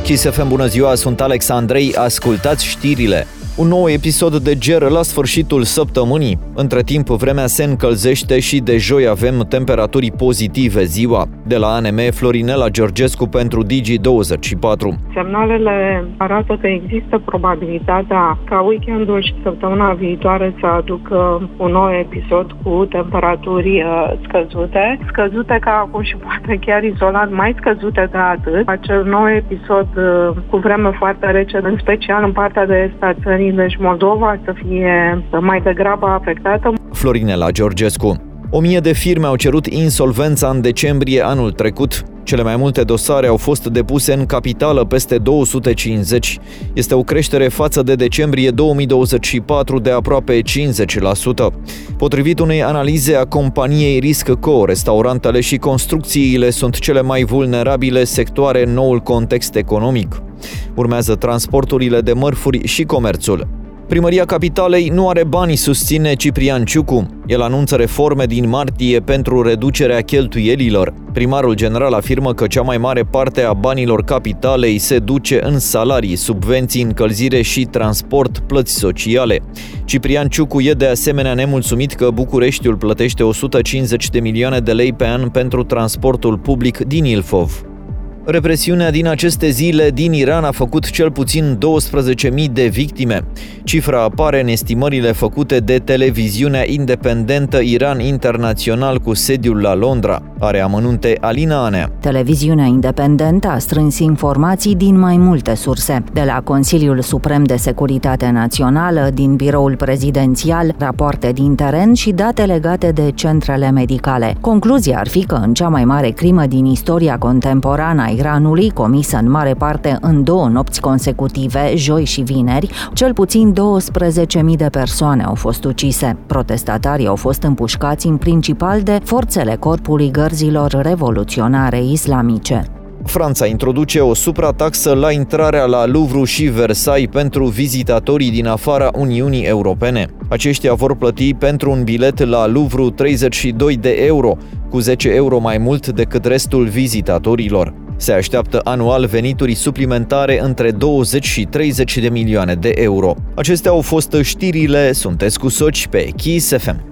Kiss FM, bună ziua, sunt Alex Andrei, ascultați știrile. Un nou episod de ger la sfârșitul săptămânii. Între timp, vremea se încălzește și de joi avem temperaturi pozitive ziua. De la ANM, Florinela Georgescu pentru Digi24. Semnalele arată că există probabilitatea ca weekendul și săptămâna viitoare să aducă un nou episod cu temperaturi scăzute ca acum și poate chiar izolat mai scăzute de atât. Acel nou episod cu vreme foarte rece, în special în partea de est a țării, deci Moldova, să fie mai degrabă afectată. Florinela Georgescu. 1000 de firme au cerut insolvența în decembrie anul trecut. Cele mai multe dosare au fost depuse în capitală, peste 250. Este o creștere față de decembrie 2024 de aproape 50%. Potrivit unei analize a companiei Risc-Co, restaurantele și construcțiile sunt cele mai vulnerabile sectoare în noul context economic. Urmează transporturile de mărfuri și comerțul. Primăria Capitalei nu are bani, susține Ciprian Ciucu. El anunță reforme din martie pentru reducerea cheltuielilor. Primarul general afirmă că cea mai mare parte a banilor Capitalei se duce în salarii, subvenții, încălzire și transport, plăți sociale. Ciprian Ciucu e de asemenea nemulțumit că Bucureștiul plătește 150 de milioane de lei pe an pentru transportul public din Ilfov. Represiunea din aceste zile din Iran a făcut cel puțin 12.000 de victime. Cifra apare în estimările făcute de televiziunea independentă Iran Internațional cu sediul la Londra. Are amănunte Alina Anea. Televiziunea independentă a strâns informații din mai multe surse, de la Consiliul Suprem de Securitate Națională, din Biroul Prezidențial, rapoarte din teren și date legate de centrele medicale. Concluzia ar fi că în cea mai mare crimă din istoria contemporană a Iranului, comisă în mare parte în 2 nopți consecutive, joi și vineri, cel puțin 12.000 de persoane au fost ucise. Protestatarii au fost împușcați în principal de forțele Corpului Gărzilor Revoluționare Islamice. Franța introduce o suprataxă la intrarea la Louvre și Versailles pentru vizitatorii din afara Uniunii Europene. Aceștia vor plăti pentru un bilet la Louvre 32 de euro, cu 10 euro mai mult decât restul vizitatorilor. Se așteaptă anual venituri suplimentare între 20 și 30 de milioane de euro. Acestea au fost știrile, sunteți cu Soci pe Kiss FM.